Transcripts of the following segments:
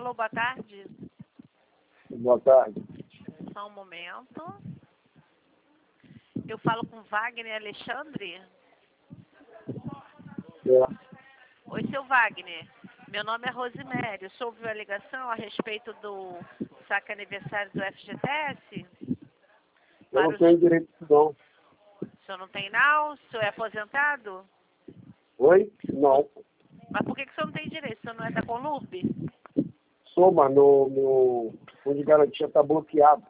Alô, boa tarde. Boa tarde. Só um momento. Eu falo com Wagner Alexandre. É. Oi, seu Wagner. Meu nome é Rosemary. O senhor ouviu a ligação a respeito do saque aniversário do FGTS? Eu não tenho direito a isso, não. O senhor não tem não? O senhor é aposentado? Oi? Não. Mas por que o senhor não tem direito? O senhor não é da Conlurb? Sou, mas meu fundo de garantia está bloqueado.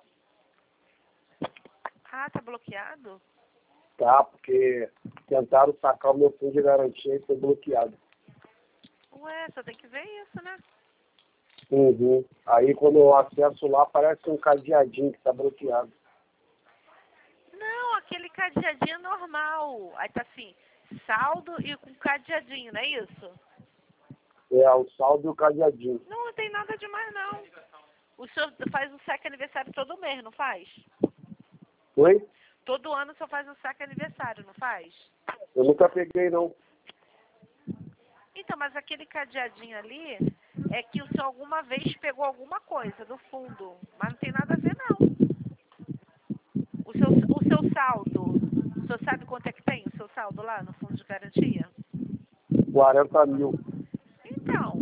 Ah, tá bloqueado? Tá, porque tentaram sacar o meu fundo de garantia e foi bloqueado. Ué, só tem que ver isso, né? Uhum. Aí quando eu acesso lá, aparece um cadeadinho que está bloqueado. Não, aquele cadeadinho normal. Aí tá assim, saldo e com cadeadinho, não é isso? É, o saldo e o cadeadinho. Não, não tem nada demais, não. O senhor faz o saque aniversário todo mês, não faz? Oi? Todo ano o senhor faz o saque aniversário, não faz? Eu nunca peguei, não. Então, mas aquele cadeadinho ali é que o senhor alguma vez pegou alguma coisa do fundo. Mas não tem nada a ver, não. O seu saldo, o senhor sabe quanto é que tem o seu saldo lá no fundo de garantia? 40 mil. Então,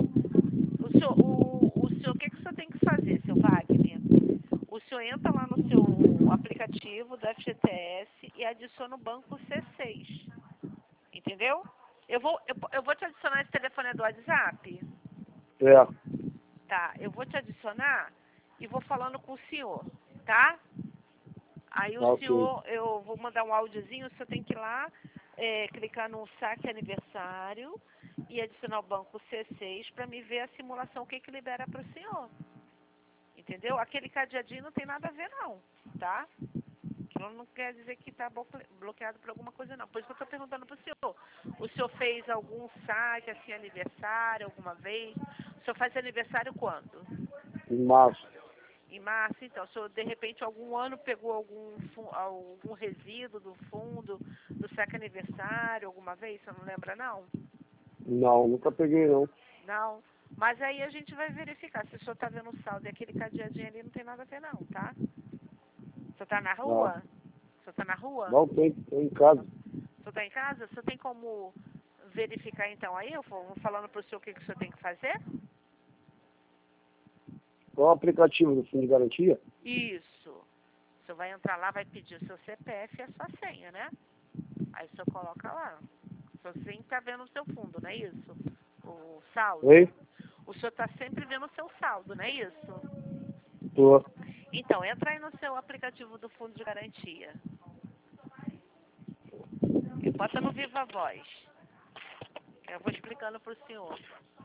o que o senhor tem que fazer, seu Wagner? O senhor entra lá no seu aplicativo do FGTS e adiciona o banco C6. Entendeu? Eu vou te adicionar esse telefone do WhatsApp. É. Tá, eu vou te adicionar e vou falando com o senhor, tá? Aí o Ok. senhor, eu vou mandar um áudiozinho, o senhor tem que ir lá, clicar no saque aniversário e adicionar o banco C6 para me ver a simulação, o que libera para o senhor. Entendeu? Aquele cadeadinho não tem nada a ver não, tá? Aquilo não quer dizer que está bloqueado por alguma coisa não. Por isso que eu estou perguntando para o senhor. O senhor fez algum saque, assim, aniversário, alguma vez? O senhor faz aniversário quando? Em março. Em março, então. O senhor, de repente, algum ano pegou algum resíduo do fundo, do saque aniversário, alguma vez? Você não lembra, não? Não, nunca peguei, não. Não. Mas aí a gente vai verificar. Se o senhor está vendo o saldo e aquele cadeadinho ali, não tem nada a ver, não, tá? O senhor está na rua? O senhor está na rua? Não, tô em casa. O senhor está em casa? O senhor tem como verificar, então, aí? Eu vou falando para o senhor o que o senhor tem que fazer? Qual é o aplicativo do fundo de garantia? Isso. O senhor vai entrar lá, vai pedir o seu CPF e a sua senha, né? Aí o senhor coloca lá. O senhor sempre está vendo o seu fundo, não é isso? O saldo. Oi? O senhor está sempre vendo o seu saldo, não é isso? Tô. Então, entra aí no seu aplicativo do Fundo de Garantia. E bota no Viva Voz. Eu vou explicando para o senhor.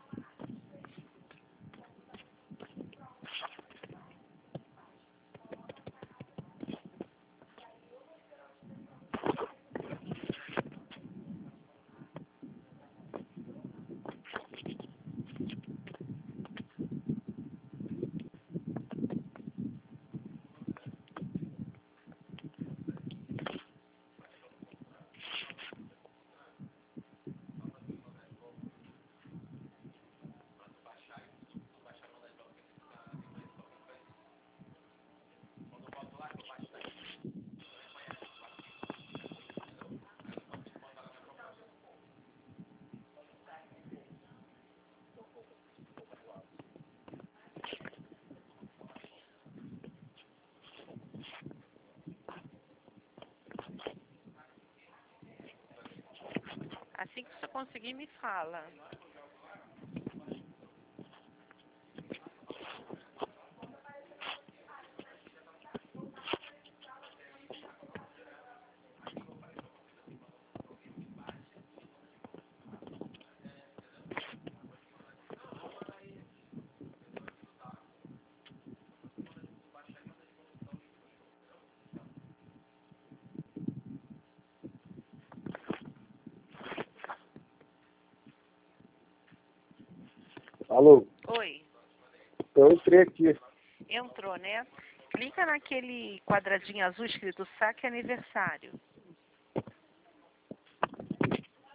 Assim que o senhor conseguir, me fala. Alô? Oi. Eu entrei aqui. Entrou, né? Clica naquele quadradinho azul escrito saque aniversário.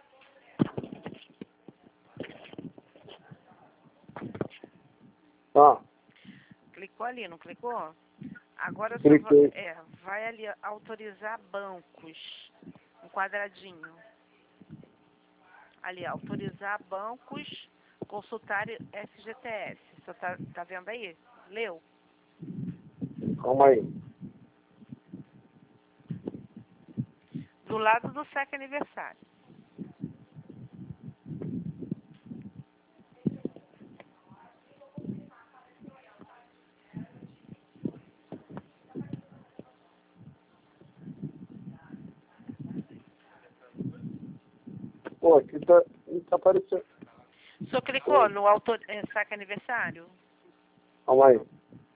Ah, Clicou ali, não clicou? Agora só Cliquei. vai ali autorizar bancos. Um quadradinho. Ali, autorizar bancos, consultar FGTS. Você tá vendo aí? Leu? Calma aí. Do lado do saque aniversário. Pô, aqui tá aparecendo. O senhor clicou no saque aniversário? Calma aí.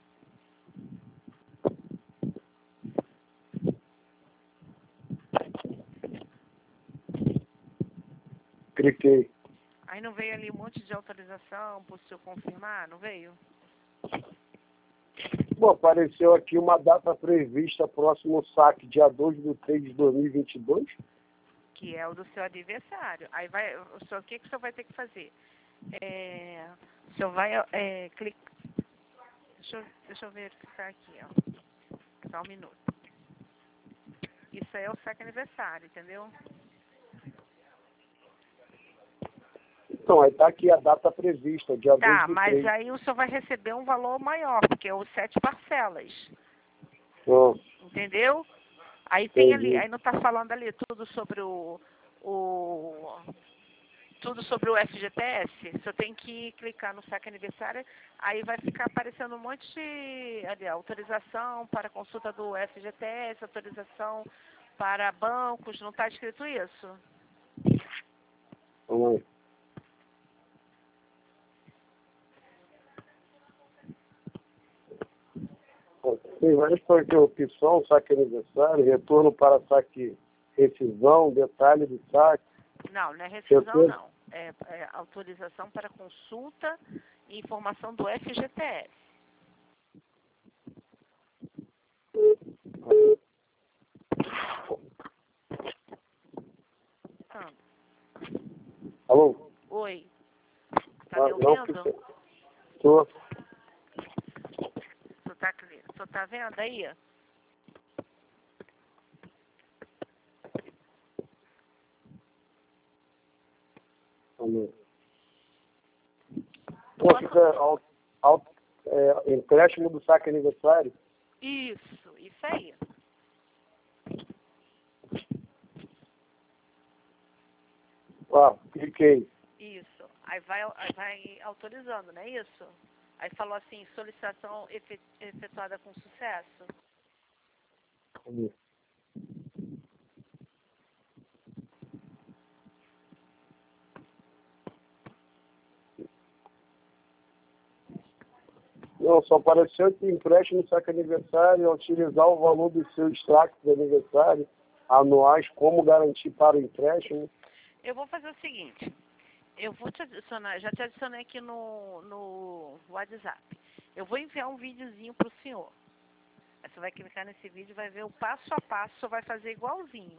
Cliquei. Aí não veio ali um monte de autorização para o senhor confirmar? Não veio? Bom, apareceu aqui uma data prevista, próximo saque, dia 2/3/2022. Que é o do seu aniversário. Aí vai, o que o senhor vai ter que fazer? O senhor vai clicar. Deixa eu verificar aqui, ó. Só um minuto. Isso aí é o saque aniversário, entendeu? Então, aí tá aqui a data prevista, dia Tá, 2/3. mas aí o senhor vai receber um valor maior, porque é os 7 parcelas. Entendeu? Aí tem ali, aí não tá falando ali tudo sobre tudo sobre o FGTS. Você tem que clicar no saque aniversário, aí vai ficar aparecendo um monte de ali, autorização para consulta do FGTS, autorização para bancos, não está escrito isso? Calma aí. Tem várias coisas de opção, saque aniversário, retorno para saque, rescisão, detalhe do saque. Não, não é rescisão, não. É autorização para consulta e informação do FGTS. Alô? Oi. Tá me ouvindo? Tô. Você tá vendo aí? Alô? Pô, fica empréstimo do saque aniversário. Isso aí. Cliquei. Isso. Aí vai autorizando, não é isso? Aí falou assim, solicitação efetuada com sucesso. Não, só apareceu que empréstimo saque aniversário, utilizar o valor do seu extrato de aniversário anuais como garantir para o empréstimo. Eu vou fazer o seguinte, eu vou te adicionar, já te adicionei aqui no WhatsApp. Eu vou enviar um videozinho para o senhor. Aí você vai clicar nesse vídeo e vai ver o passo a passo, você vai fazer igualzinho.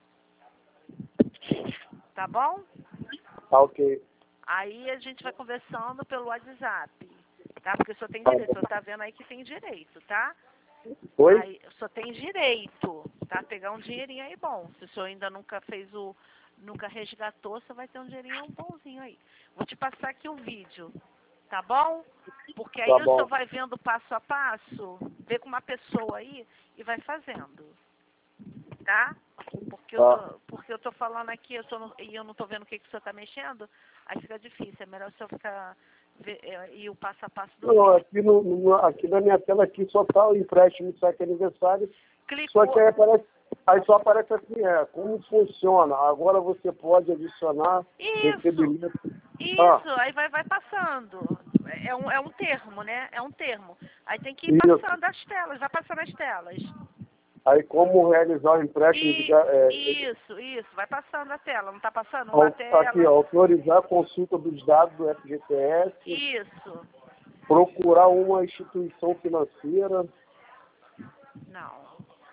Tá bom? Tá, ok. Aí a gente vai conversando pelo WhatsApp, tá? Porque o senhor tem direito, o senhor tá vendo aí que tem direito, tá? Oi? Aí o senhor tem direito, tá? Pegar um dinheirinho aí bom. Se o senhor ainda nunca nunca resgatou, você vai ter um dinheirinho bonzinho aí. Vou te passar aqui o vídeo, tá bom? Porque aí Tá o senhor bom. vai vendo passo a passo, vê com uma pessoa aí e vai fazendo, tá? Porque eu tô falando aqui e eu não tô vendo o que o senhor tá mexendo, aí fica difícil. É melhor o senhor ficar e o passo a passo do Não, vídeo. aqui na minha tela aqui só tá o empréstimo saque aniversário. Clicou. Só que aí só aparece assim, como funciona. Agora você pode adicionar recebimento. Isso, aí vai passando. É um termo, né? É um termo. Aí tem que ir Isso. passando as telas, vai passando as telas. Aí como realizar o empréstimo Isso, vai passando a tela, não tá passando uma tela? Aqui, autorizar a consulta dos dados do FGTS. Isso. Procurar uma instituição financeira. Não.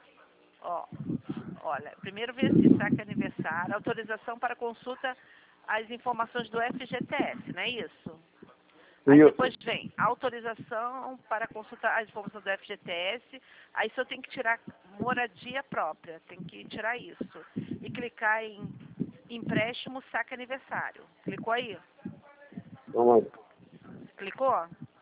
Olha, primeiro vê se saque aniversário, autorização para consulta as informações do FGTS, não é isso? Aí Isso. depois vem autorização para consultar as informações do FGTS. Aí o senhor tem que tirar moradia própria, tem que tirar isso. E clicar em empréstimo saque aniversário. Clicou aí? Calma aí. Clicou?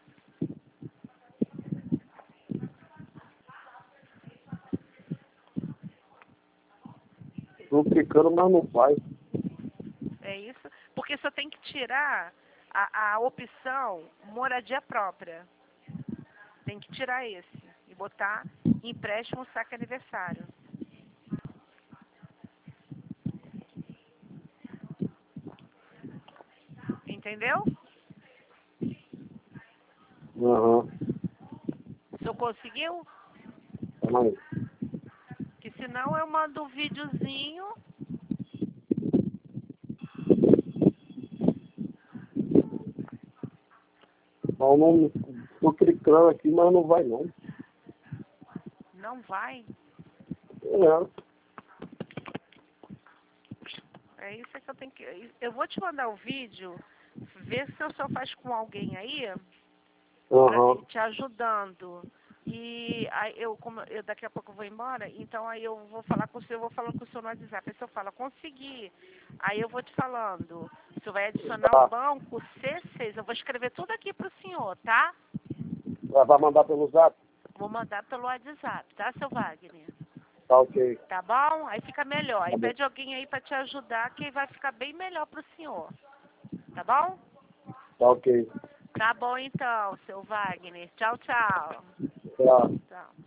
Tô clicando, mas não faz. É isso? Porque só tem que tirar a opção moradia própria. Tem que tirar esse e botar empréstimo saque aniversário. Entendeu? Aham. O senhor conseguiu? Calma aí. Que senão eu mando um videozinho. Mas não, tô clicando aqui, mas não vai não. Não vai? É. É isso que eu tenho que... Eu vou te mandar o vídeo. Ver se o senhor faz com alguém aí. Aham. Te ajudando. E aí como eu daqui a pouco eu vou embora, então aí eu vou falar com o senhor, eu vou falando com o senhor no WhatsApp. Aí o senhor fala, consegui. Aí eu vou te falando. O senhor vai adicionar o Tá. banco C6. Eu vou escrever tudo aqui pro senhor, tá? Vai mandar pelo zap? Vou mandar pelo WhatsApp, tá, seu Wagner? Tá ok. Tá bom? Aí fica melhor. Aí Tá bom. pede alguém aí pra te ajudar, que vai ficar bem melhor pro senhor. Tá bom? Tá ok. Tá bom então, seu Wagner. Tchau, tchau. Tá. Tchau.